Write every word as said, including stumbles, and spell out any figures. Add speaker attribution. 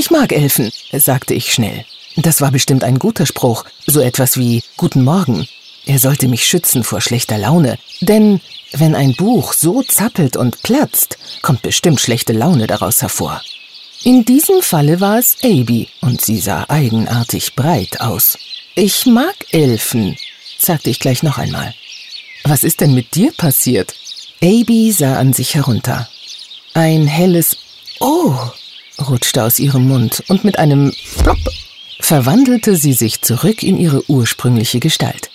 Speaker 1: Ich mag Elfen, sagte ich schnell. Das war bestimmt ein guter Spruch, so etwas wie »Guten Morgen«. Er sollte mich schützen vor schlechter Laune, denn wenn ein Buch so zappelt und platzt, kommt bestimmt schlechte Laune daraus hervor. In diesem Falle war es Abby, und sie sah eigenartig breit aus. »Ich mag Elfen«, sagte ich gleich noch einmal. »Was ist denn mit dir passiert?« Abby sah an sich herunter. Ein helles »Oh« rutschte aus ihrem Mund, und mit einem »Plopp« verwandelte sie sich zurück in ihre ursprüngliche Gestalt.